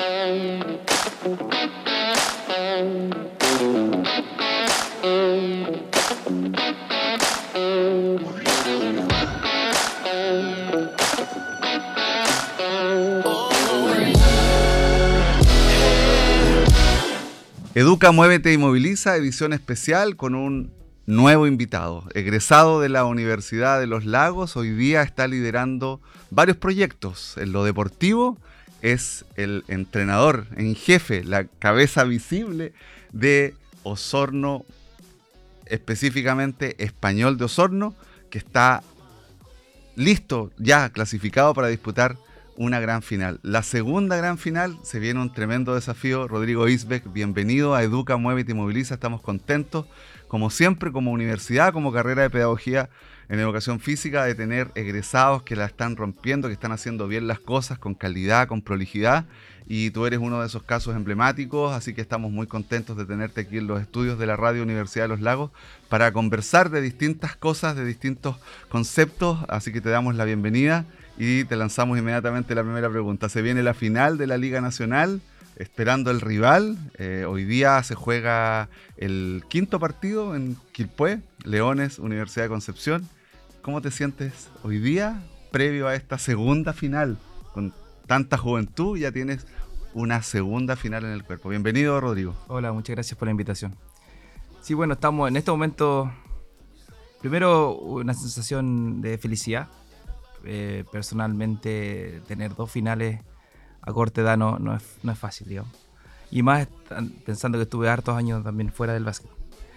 Educa, Muévete y Moviliza, edición especial con un nuevo invitado. Egresado de la Universidad de Los Lagos, hoy día está liderando varios proyectos. En lo deportivo es el entrenador en jefe, la cabeza visible de Osorno, específicamente Español de Osorno, que está listo, ya clasificado para disputar una gran final. La segunda gran final, se viene un tremendo desafío. Rodrigo Isbeck, bienvenido a Educa, Muévete y Moviliza. Estamos contentos, como siempre, como universidad, como carrera de pedagogía en educación física, de tener egresados que la están rompiendo, que están haciendo bien las cosas con calidad, con prolijidad. Y tú eres uno de esos casos emblemáticos, así que estamos muy contentos de tenerte aquí en los estudios de la Radio Universidad de Los Lagos para conversar de distintas cosas, de distintos conceptos. Así que te damos la bienvenida. Y te lanzamos inmediatamente la primera pregunta. Se viene la final de la Liga Nacional, esperando el rival. Hoy día se juega el quinto partido en Quilpué, Leones, Universidad de Concepción. ¿Cómo te sientes hoy día, previo a esta segunda final? Con tanta juventud, ya tienes una segunda final en el cuerpo. Bienvenido, Rodrigo. Hola, muchas gracias por la invitación. Sí, bueno, estamos en este momento, primero una sensación de felicidad. Personalmente tener dos finales a corta edad no es fácil, digamos. Y más pensando que estuve hartos años también fuera del básquet.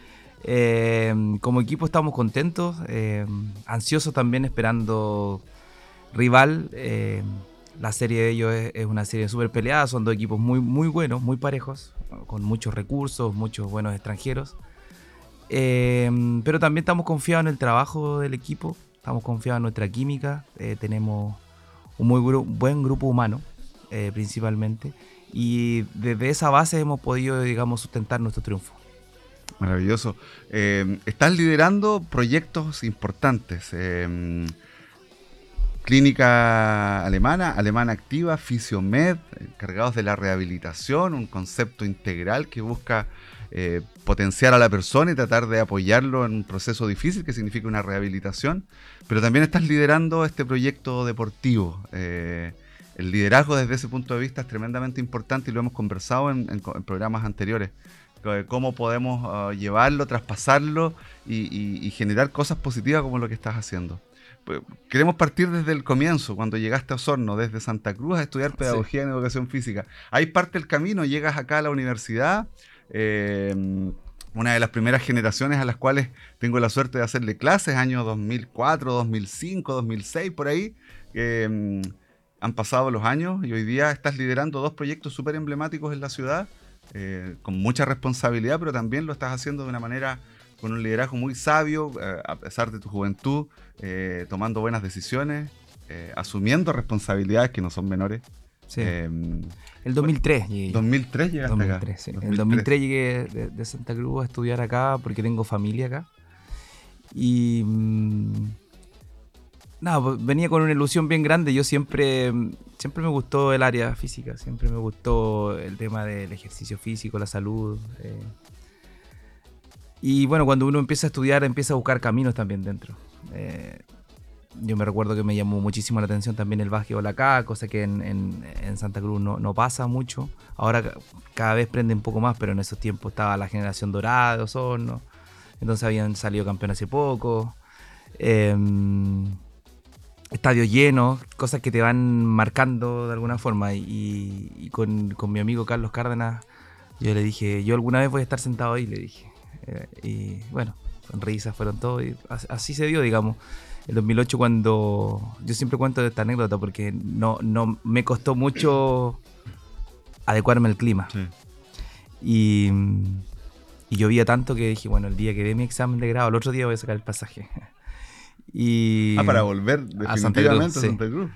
Como equipo estamos contentos, ansiosos también esperando rival. La serie de ellos es una serie súper peleada, son dos equipos muy, muy buenos, muy parejos, con muchos recursos, muchos buenos extranjeros. Pero también estamos confiados en el trabajo del equipo. Estamos confiados en nuestra química, tenemos un muy buen grupo humano, principalmente, y desde esa base hemos podido, digamos, sustentar nuestro triunfo. Maravilloso. Estás liderando proyectos importantes. Clínica alemana activa, Fisiomed, encargados de la rehabilitación, un concepto integral que busca potenciar a la persona y tratar de apoyarlo en un proceso difícil que significa una rehabilitación, pero también estás liderando este proyecto deportivo. El liderazgo desde ese punto de vista es tremendamente importante y lo hemos conversado en programas anteriores. Cómo podemos llevarlo, traspasarlo y generar cosas positivas como lo que estás haciendo. Queremos partir desde el comienzo, cuando llegaste a Osorno, desde Santa Cruz a estudiar pedagogía en educación física. Ahí parte el camino, llegas acá a la universidad, una de las primeras generaciones a las cuales tengo la suerte de hacerle clases, años 2004, 2005, 2006, por ahí. Han pasado los años y hoy día estás liderando dos proyectos súper emblemáticos en la ciudad, con mucha responsabilidad, pero también lo estás haciendo de una manera con un liderazgo muy sabio, a pesar de tu juventud, tomando buenas decisiones, asumiendo responsabilidades que no son menores. Sí. El 2003 llegué. 2003 llegaste 2003, acá. Sí. En el 2003 llegué de Santa Cruz a estudiar acá porque tengo familia acá. Y venía con una ilusión bien grande. Yo siempre me gustó el área física, siempre me gustó el tema del ejercicio físico, la salud. Y bueno, cuando uno empieza a estudiar, empieza a buscar caminos también dentro. Yo me recuerdo que me llamó muchísimo la atención también el básquetbol acá, cosa que en Santa Cruz no pasa mucho. Ahora cada vez prende un poco más, pero en esos tiempos estaba la generación dorada de Osorno. Entonces habían salido campeones hace poco. Estadios llenos, cosas que te van marcando de alguna forma. Y con mi amigo Carlos Cárdenas, yo le dije, yo alguna vez voy a estar sentado ahí, le dije. Y bueno, sonrisas fueron todo y así se dio, digamos. El 2008 cuando... Yo siempre cuento de esta anécdota porque no me costó mucho adecuarme al clima. Sí. Y llovía tanto que dije, bueno, el día que dé mi examen de grado, el otro día voy a sacar el pasaje. Para volver definitivamente a Santa Cruz.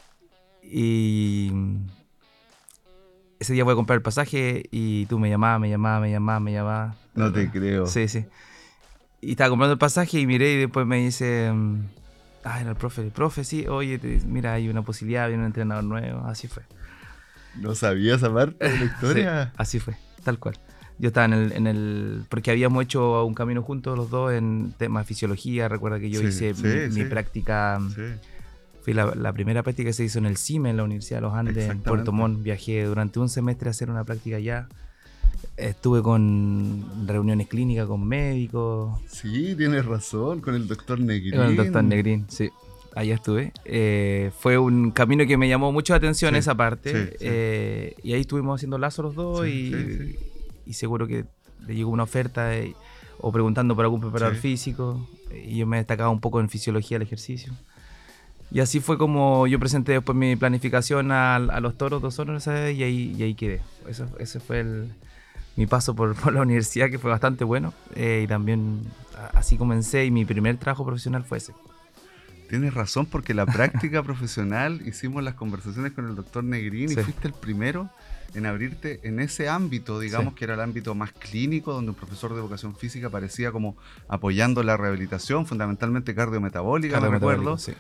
Y ese día voy a comprar el pasaje y tú me llamabas. No te creo. Sí. Y estaba comprando el pasaje y miré y después me dice, era el profe, sí, oye, mira, hay una posibilidad, viene un entrenador nuevo, así fue. No sabía esa parte de la historia. Sí, así fue, tal cual. Yo estaba porque habíamos hecho un camino juntos los dos en temas de fisiología. Recuerda que yo hice mi práctica, fui la primera práctica que se hizo en el CIME, en la Universidad de los Andes, en Puerto Montt. Viajé durante un semestre a hacer una práctica allá. Estuve con reuniones clínicas con médicos. Sí, tienes razón, con el doctor Negrín. Con el doctor Negrín, sí. Allá estuve. Fue un camino que me llamó mucho la atención, esa parte. Y ahí estuvimos haciendo lazos los dos y seguro que le llegó una oferta o preguntando por algún preparador físico. Y yo me destacaba un poco en fisiología del ejercicio. Y así fue como yo presenté después mi planificación a los Toros de Osorno y ahí quedé. Ese fue mi paso por la universidad, que fue bastante bueno. Y también así comencé y mi primer trabajo profesional fue ese. Tienes razón, porque la práctica profesional hicimos las conversaciones con el doctor Negrín y fuiste el primero en abrirte en ese ámbito, digamos, que era el ámbito más clínico, donde un profesor de educación física aparecía como apoyando la rehabilitación, fundamentalmente cardiometabólica, me recuerdo. Sí.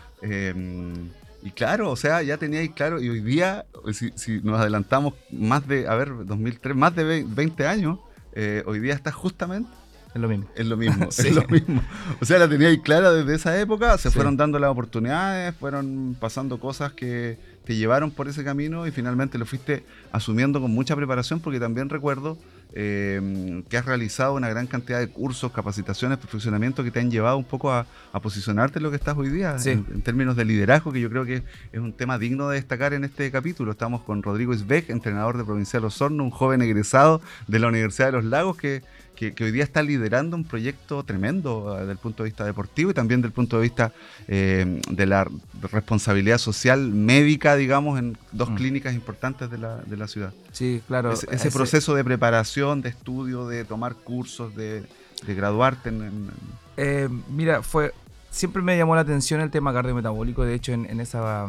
Y claro, o sea, ya teníais claro, y hoy día, si nos adelantamos más de, 2003, más de 20 años, hoy día estás justamente... Es lo mismo. Es lo mismo, es lo mismo. O sea, la teníais clara desde esa época, se fueron dando las oportunidades, fueron pasando cosas que te llevaron por ese camino y finalmente lo fuiste asumiendo con mucha preparación, porque también recuerdo que has realizado una gran cantidad de cursos, capacitaciones, perfeccionamiento que te han llevado un poco a posicionarte en lo que estás hoy día, en términos de liderazgo, que yo creo que es un tema digno de destacar en este capítulo. Estamos con Rodrigo Isbeck, entrenador de Provincial Osorno, un joven egresado de la Universidad de los Lagos que hoy día está liderando un proyecto tremendo desde el punto de vista deportivo y también desde el punto de vista de la responsabilidad social médica, digamos, en dos clínicas importantes de la ciudad. Sí, claro. Ese proceso de preparación, de estudio, de tomar cursos, de graduarte mira, siempre me llamó la atención el tema cardiometabólico. De hecho, en esa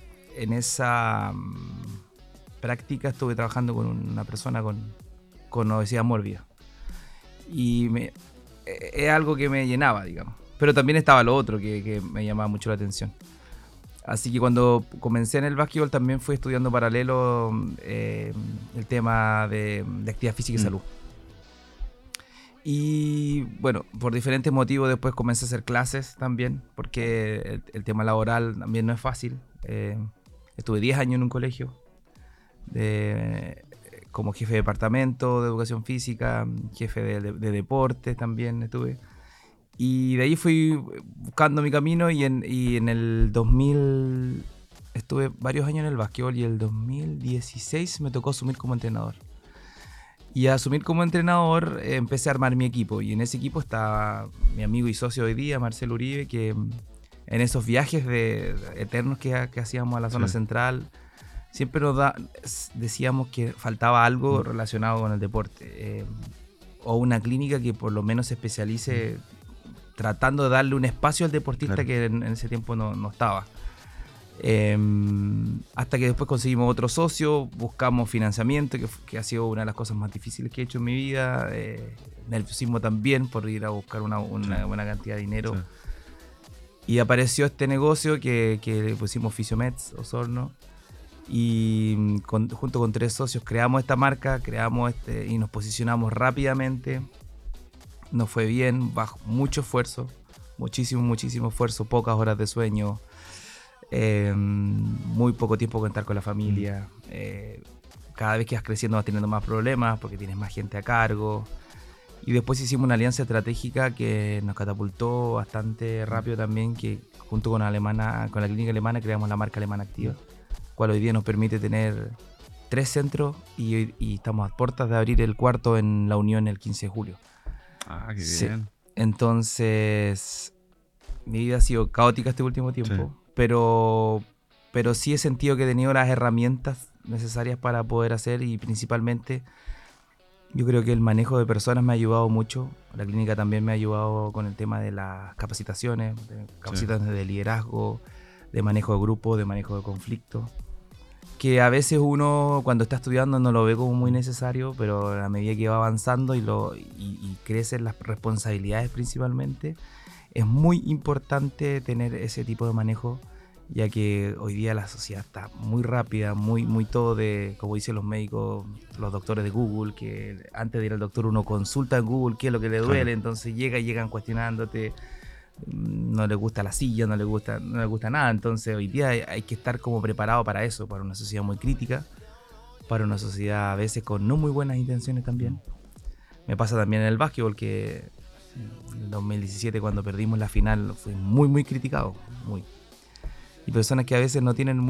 práctica estuve trabajando con una persona con obesidad mórbida. Y es algo que me llenaba, digamos. Pero también estaba lo otro que me llamaba mucho la atención. Así que cuando comencé en el básquetbol también fui estudiando paralelo el tema de actividad física y salud. Y bueno, por diferentes motivos después comencé a hacer clases también, porque el tema laboral también no es fácil. Estuve 10 años en un colegio como jefe de departamento de educación física, jefe de deportes también estuve. Y de ahí fui buscando mi camino y en el 2000 estuve varios años en el básquetbol y el 2016 me tocó asumir como entrenador. Y a asumir como entrenador empecé a armar mi equipo y en ese equipo está mi amigo y socio hoy día, Marcelo Uribe, que en esos viajes eternos que hacíamos a la zona central, siempre decíamos que faltaba algo relacionado con el deporte o una clínica que por lo menos se especialice tratando de darle un espacio al deportista que en ese tiempo no estaba. Hasta que después conseguimos otro socio, buscamos financiamiento, que ha sido una de las cosas más difíciles que he hecho en mi vida, nerviosismo también por ir a buscar una buena cantidad de dinero. Y apareció este negocio que le pusimos Fisiomeds Osorno. Y junto con 3 socios creamos esta marca, y nos posicionamos rápidamente. Nos fue bien, bajo mucho esfuerzo, muchísimo esfuerzo, pocas horas de sueño, muy poco tiempo contar con la familia. Cada vez que vas creciendo vas teniendo más problemas porque tienes más gente a cargo. Y después hicimos una alianza estratégica que nos catapultó bastante rápido también, que junto con la clínica alemana creamos la marca Alemana Activa, cual hoy día nos permite tener 3 centros y estamos a puertas de abrir el 4º en La Unión el 15 de julio. Ah, qué bien. Entonces, mi vida ha sido caótica este último tiempo, pero sí he sentido que he tenido las herramientas necesarias para poder hacer, y principalmente yo creo que el manejo de personas me ha ayudado mucho. La clínica también me ha ayudado con el tema de las capacitaciones de liderazgo, de manejo de grupo, de manejo de conflicto, que a veces uno cuando está estudiando no lo ve como muy necesario, pero a medida que va avanzando y crecen las responsabilidades principalmente, es muy importante tener ese tipo de manejo ya que hoy día la sociedad está muy rápida, muy todo de, como dicen los médicos, los doctores de Google, que antes de ir al doctor uno consulta en Google qué es lo que le duele, Claro. entonces llegan cuestionándote, no le gusta la silla, no le gusta nada, entonces hoy día hay que estar como preparado para eso, para una sociedad muy crítica, para una sociedad a veces con no muy buenas intenciones también. Me pasa también en el básquetbol, que en el 2017 cuando perdimos la final fue muy criticado, muy. Y personas que a veces no tienen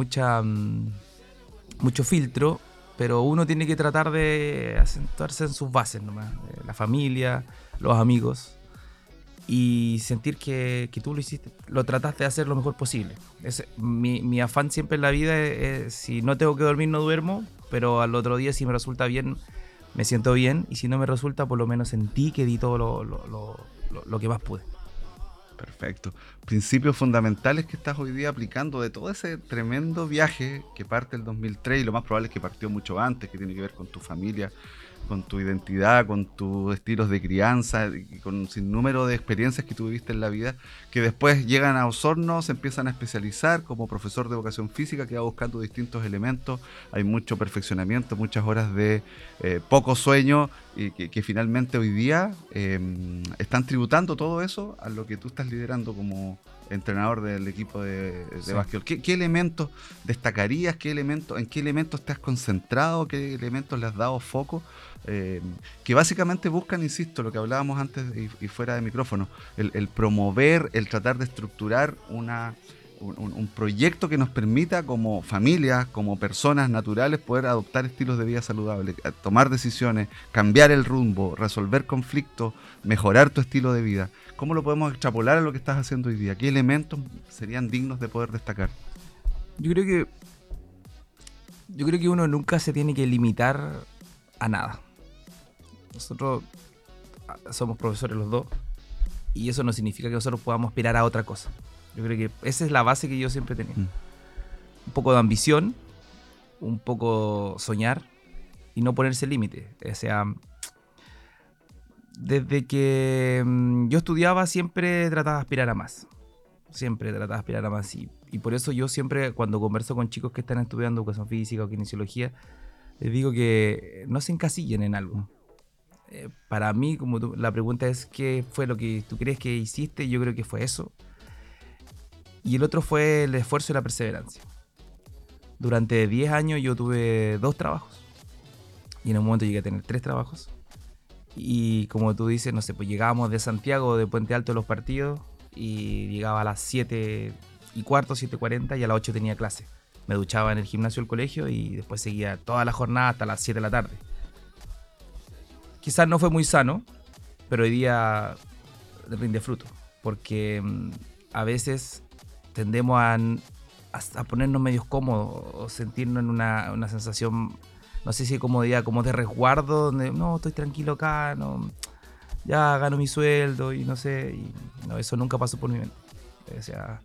mucho filtro, pero uno tiene que tratar de acentuarse en sus bases nomás, la familia, los amigos, y sentir que tú lo hiciste, lo trataste de hacer lo mejor posible. Mi afán siempre en la vida es, si no tengo que dormir no duermo, pero al otro día si me resulta bien, me siento bien, y si no me resulta, por lo menos sentí que di todo lo que más pude. Perfecto. Principios fundamentales que estás hoy día aplicando de todo ese tremendo viaje que parte el 2003 y lo más probable es que partió mucho antes, que tiene que ver con tu familia, con tu identidad, con tus estilos de crianza y con un sinnúmero de experiencias que tú viviste en la vida, que después llegan a Osorno, se empiezan a especializar como profesor de educación física, que va buscando distintos elementos, hay mucho perfeccionamiento, muchas horas de poco sueño y que finalmente hoy día están tributando todo eso a lo que tú estás liderando como entrenador del equipo de Sí. básquetbol. ¿Qué elementos destacarías? ¿En qué elementos te has concentrado? ¿Qué elementos le has dado foco? Que básicamente buscan, insisto, lo que hablábamos antes y fuera de micrófono, el promover, el tratar de estructurar un proyecto que nos permita como familias, como personas naturales, poder adoptar estilos de vida saludables, tomar decisiones, cambiar el rumbo, resolver conflictos, mejorar tu estilo de vida. ¿Cómo lo podemos extrapolar a lo que estás haciendo hoy día? ¿Qué elementos serían dignos de poder destacar? Yo creo que yo creo que uno nunca se tiene que limitar a nada. Nosotros somos profesores los dos, y eso no significa que nosotros podamos aspirar a otra cosa. Yo creo que esa es la base que yo siempre he tenido. Un poco de ambición, un poco soñar y no ponerse límite. O sea, desde que yo estudiaba siempre trataba de aspirar a más. Siempre trataba de aspirar a más. Y por eso yo siempre, cuando converso con chicos que están estudiando educación física o kinesiología, les digo que no se encasillen en algo. Para mí, la pregunta es ¿qué fue lo que tú crees que hiciste? Yo creo que fue eso. Y el otro fue el esfuerzo y la perseverancia. Durante 10 años yo tuve 2 trabajos. Y en un momento llegué a tener 3 trabajos. Y como tú dices, no sé, pues llegábamos de Santiago, de Puente Alto, los partidos, y llegaba a las 7:15, 7:40, y a las 8 tenía clase. Me duchaba en el gimnasio del colegio y después seguía toda la jornada hasta las 7 de la tarde. Quizás no fue muy sano, pero hoy día rinde fruto. Porque a veces tendemos a ponernos medios cómodos o sentirnos en una sensación, no sé si de comodidad, como de resguardo, donde no, estoy tranquilo acá, no, ya gano mi sueldo y no sé, y no, eso nunca pasó por mi mente. O sea,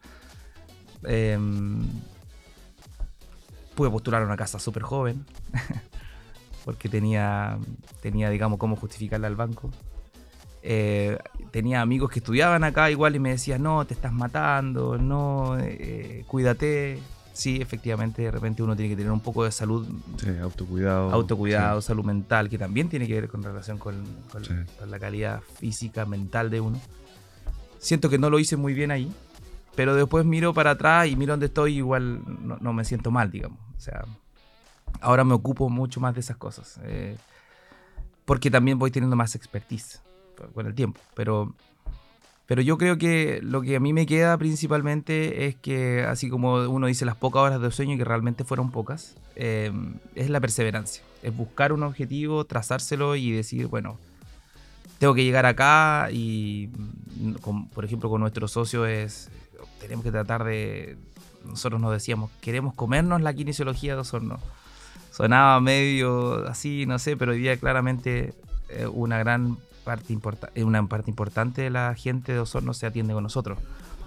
pude postular a una casa súper joven porque tenía, digamos, cómo justificarla al banco. Tenía amigos que estudiaban acá igual y me decían, no, te estás matando, no, cuídate. Sí, efectivamente, de repente uno tiene que tener un poco de salud. Sí, autocuidado. Sí. Salud mental, que también tiene que ver con relación con Sí. la calidad física, mental de uno. Siento que no lo hice muy bien ahí, pero después miro para atrás y miro dónde estoy, igual no me siento mal, digamos. O sea, ahora me ocupo mucho más de esas cosas, porque también voy teniendo más expertise con el tiempo, pero yo creo que lo que a mí me queda principalmente es que, así como uno dice las pocas horas de sueño, que realmente fueron pocas, es la perseverancia, es buscar un objetivo, trazárselo y decir, bueno, tengo que llegar acá. Y por ejemplo con nuestros socios tenemos que tratar de, nosotros nos decíamos, queremos comernos la kinesiología de Osorno. Sonaba medio así, no sé, pero hoy día claramente una parte importante de la gente de Osorno se atiende con nosotros.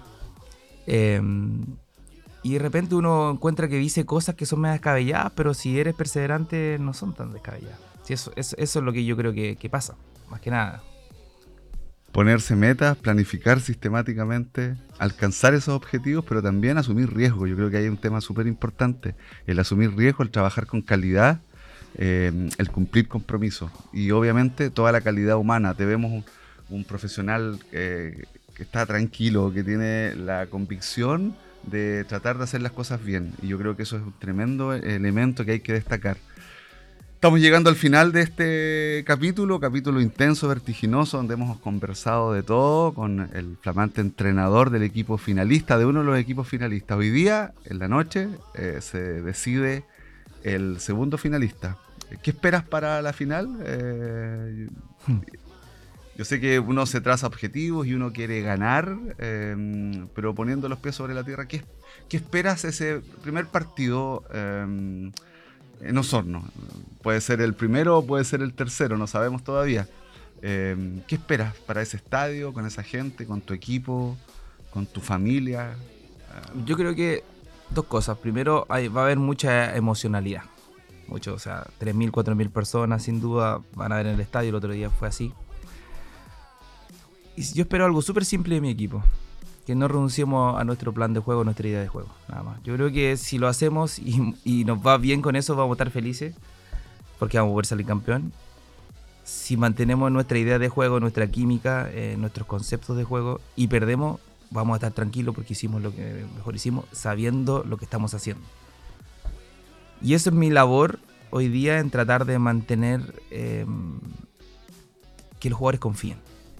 Y de repente uno encuentra que dice cosas que son más descabelladas, pero si eres perseverante no son tan descabelladas. Sí, eso es lo que yo creo que pasa, más que nada. Ponerse metas, planificar sistemáticamente, alcanzar esos objetivos, pero también asumir riesgo. Yo creo que hay un tema súper importante, el asumir riesgo, el trabajar con calidad, el cumplir compromisos y obviamente toda la calidad humana. Te vemos un profesional que está tranquilo, que tiene la convicción de tratar de hacer las cosas bien, y yo creo que eso es un tremendo elemento que hay que destacar. Estamos llegando al final de este capítulo intenso, vertiginoso, donde hemos conversado de todo con el flamante entrenador del equipo finalista, de uno de los equipos finalistas. Hoy día, en la noche, se decide el segundo finalista. ¿Qué esperas para la final? Yo sé que uno se traza objetivos y uno quiere ganar, pero poniendo los pies sobre la tierra, ¿qué esperas ese primer partido en Osorno? Puede ser el primero o puede ser el tercero, no sabemos todavía. ¿Qué esperas para ese estadio, con esa gente, con tu equipo, con tu familia? Yo creo que dos cosas. Primero, va a haber mucha emocionalidad. Mucho, o sea, 3.000, 4.000 personas sin duda van a ver en el estadio. El otro día fue así. Y yo espero algo súper simple de mi equipo. Que no renunciemos a nuestro plan de juego, a nuestra idea de juego, nada más. Yo creo que si lo hacemos y nos va bien con eso, vamos a estar felices, porque vamos a poder salir campeón. Si mantenemos nuestra idea de juego, nuestra química, nuestros conceptos de juego, y perdemos, vamos a estar tranquilos porque hicimos lo que mejor hicimos, sabiendo lo que estamos haciendo. Y eso es mi labor hoy día, en tratar de mantener que los jugadores confíen.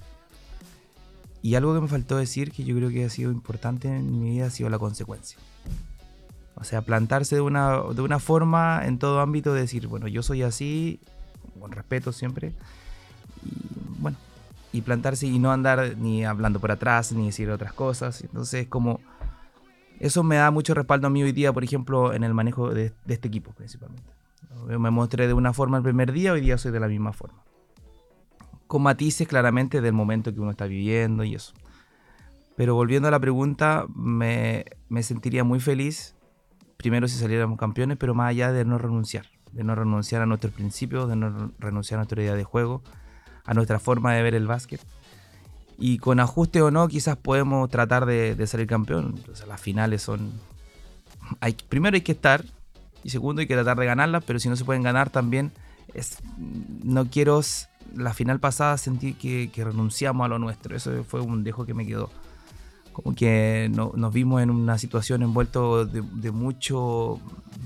Y algo que me faltó decir, que yo creo que ha sido importante en mi vida, ha sido la consecuencia. O sea, plantarse de una forma en todo ámbito, de decir, bueno, yo soy así, con respeto siempre, y bueno, y plantarse y no andar ni hablando por atrás, ni decir otras cosas. Entonces, como eso me da mucho respaldo a mí hoy día, por ejemplo, en el manejo de este equipo principalmente. Yo me mostré de una forma el primer día, hoy día soy de la misma forma. Con matices claramente del momento que uno está viviendo y eso. Pero volviendo a la pregunta, me sentiría muy feliz, primero si saliéramos campeones, pero más allá de no renunciar a nuestros principios, de no renunciar a nuestra idea de juego, a nuestra forma de ver el básquet. Y con ajuste o no, quizás podemos tratar de salir campeón. Entonces, las finales son... primero hay que estar, y segundo hay que tratar de ganarlas, pero si no se pueden ganar también, no quiero... La final pasada sentí que renunciamos a lo nuestro. Eso fue un dejo que me quedó. Como que nos vimos en una situación envuelto de mucho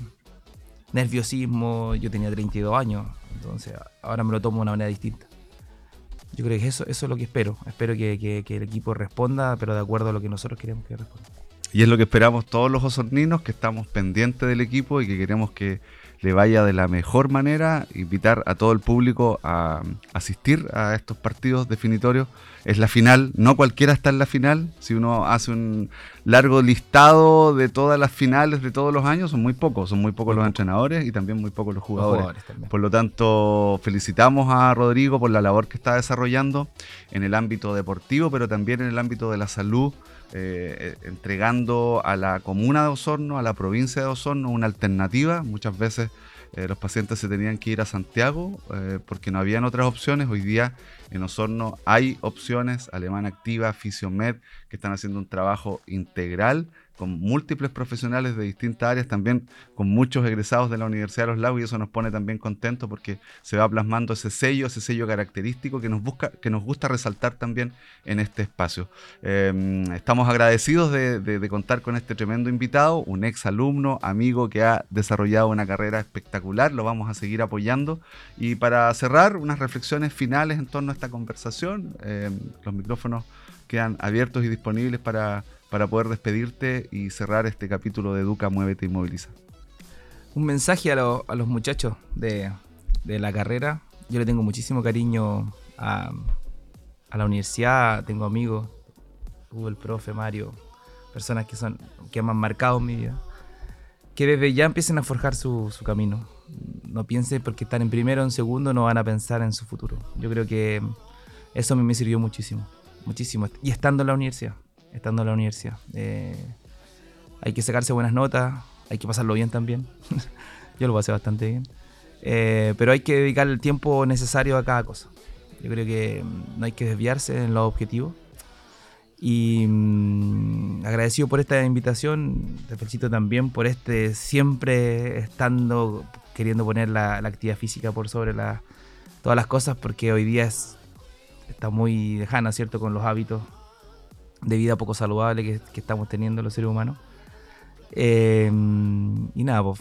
nerviosismo. Yo tenía 32 años, entonces ahora me lo tomo de una manera distinta. Yo creo que eso es lo que espero. Espero que el equipo responda, pero de acuerdo a lo que nosotros queremos que responda. Y es lo que esperamos todos los osorninos, que estamos pendientes del equipo y que queremos que le vaya de la mejor manera. Invitar a todo el público a asistir a estos partidos definitorios. Es la final, no cualquiera está en la final. Si uno hace un largo listado de todas las finales de todos los años, son muy pocos los entrenadores y también muy pocos los jugadores. Por lo tanto, felicitamos a Rodrigo por la labor que está desarrollando en el ámbito deportivo, pero también en el ámbito de la salud, entregando a la comuna de Osorno, a la provincia de Osorno, una alternativa. Muchas veces los pacientes se tenían que ir a Santiago porque no habían otras opciones. Hoy día en Osorno hay opciones, Alemana Activa, Fisiomed, que están haciendo un trabajo integral con múltiples profesionales de distintas áreas, también con muchos egresados de la Universidad de Los Lagos, y eso nos pone también contentos porque se va plasmando ese sello característico que nos gusta resaltar también en este espacio. Estamos agradecidos de contar con este tremendo invitado, un ex alumno, amigo que ha desarrollado una carrera espectacular, lo vamos a seguir apoyando. Y para cerrar, unas reflexiones finales en torno a esta conversación. Los micrófonos quedan abiertos y disponibles para poder despedirte y cerrar este capítulo de Educa, Muévete y Moviliza. Un mensaje a los muchachos de la carrera. Yo le tengo muchísimo cariño a la universidad, tengo amigos, Hugo, el profe, Mario, personas que me han marcado en mi vida, que desde ya empiecen a forjar su camino. No piensen porque están en primero o en segundo, no van a pensar en su futuro. Yo creo que eso a mí me sirvió muchísimo, muchísimo. Y estando en la universidad. Hay que sacarse buenas notas, hay que pasarlo bien también. Yo lo pasé bastante bien. Pero hay que dedicar el tiempo necesario a cada cosa. Yo creo que no hay que desviarse en los objetivos. Y agradecido por esta invitación, te felicito también por siempre estando queriendo poner la actividad física por sobre todas las cosas, porque hoy día está muy lejana, ¿cierto?, con los hábitos de vida poco saludables que estamos teniendo los seres humanos. Y nada, pues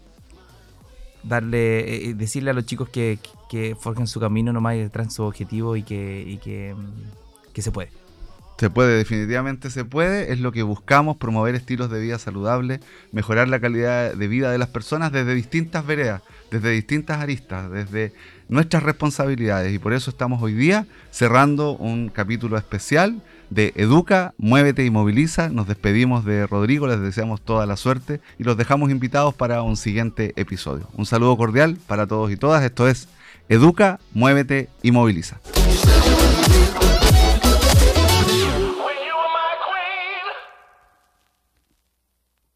decirle a los chicos que forjen su camino nomás y traen su objetivo y que se puede. Se puede, definitivamente se puede, es lo que buscamos, promover estilos de vida saludables, mejorar la calidad de vida de las personas desde distintas veredas, desde distintas aristas, desde nuestras responsabilidades, y por eso estamos hoy día cerrando un capítulo especial de Educa, Muévete y Moviliza. Nos despedimos de Rodrigo, les deseamos toda la suerte y los dejamos invitados para un siguiente episodio. Un saludo cordial para todos y todas, esto es Educa, Muévete y Moviliza.